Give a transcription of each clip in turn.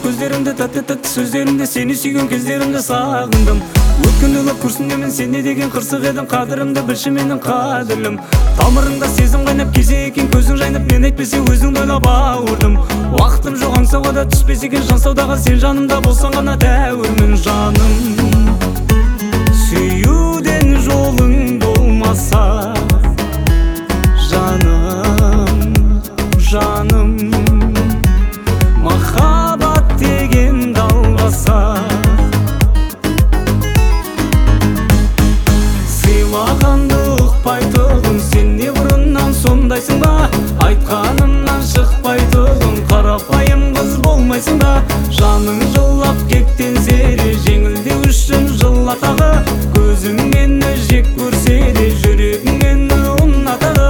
көздеріңді, тәтті сөздеріңді, сені сүйген кездерімді сағындым. Өткен ойлап көрсінде мен сен не деген қырсық едің, қадірімді білші менің қадірлім. Тамырыңда сезім қайнап кезе екен көзің жайнап, мен айтпесе өзіңді ойлап ауырдым. Уақытым жоқ аңсауға да түспес екен жан саудаға, сен жанымда болсаң ғана тәуірмін жаным. Сүюден жолың болмаса жаным, жаным, махаббат деген далбаса, сыйлағанды ұқпайтұғын, сен не бұрыннан сондайсың ба? Айтқанымнан шықпайтұғын, қарапайым қыз болмайсың ба? Жаның жылап кектен зере, жеңілдеу үшін жылатағы, көзің мені жек көрсе де жүрегің мені ұнатады.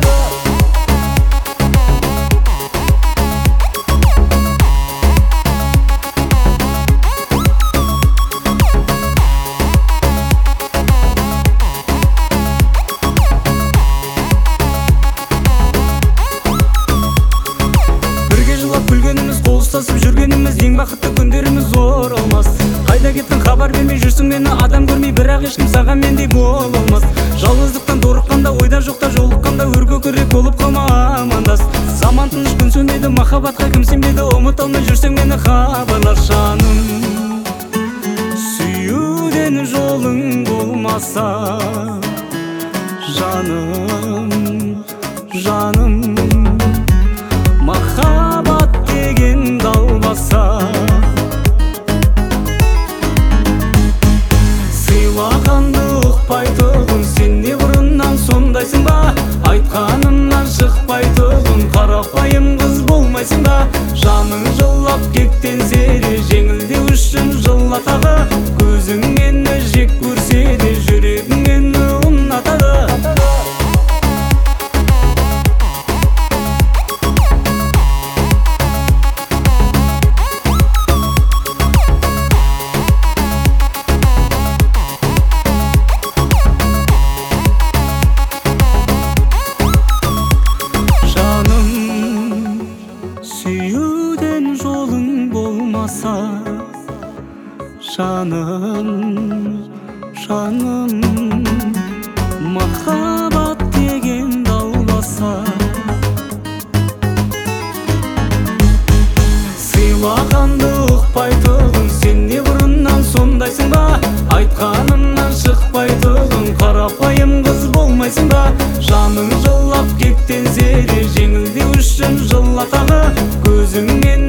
Күлгеніміз, қол ұстасып жүргеніміз, ең бақытты күндеріміз оралмас. Қайда кеттің, хабар бермей жүрсің, мені адам көрмей, бірақ ешкім саған мендей бола алмас. Жалғыздықтан торыққанда, ойда жоқта жолыққанда, өрге көкірек болып қалма амандас. Заман тыныш күн сөнбейді, махаббатқа кім сенбейді, ұмыта алмай жүрсең мені хабарлас жаным. Сүюден жолың болмаса жаным, жаным, махаббат деген далбаса, сыйлағанды ұқпайтұғын, сен не бұрыннан сондайсың ба? Айтқанымнан шықпайтұғын, қарапайым қыз болмайсың ба? Жаның жылап кектен зере, жеңілдеу үшін жылатағы, көзің мені жек көрсе де жүрегің мені ұнатады. Сүюден жолың болмаса жаным, жаным, махаббат деген далбаса, сыйлағанды ұқпайтұғын, сен не бұрыннан сондайсың ба? Айтқанымнан шықпайтұғын, қарапайым қыз болмайсың ба? Жаның жылап кектен зере, жеңілдеу үшін жылатағы, көзің мен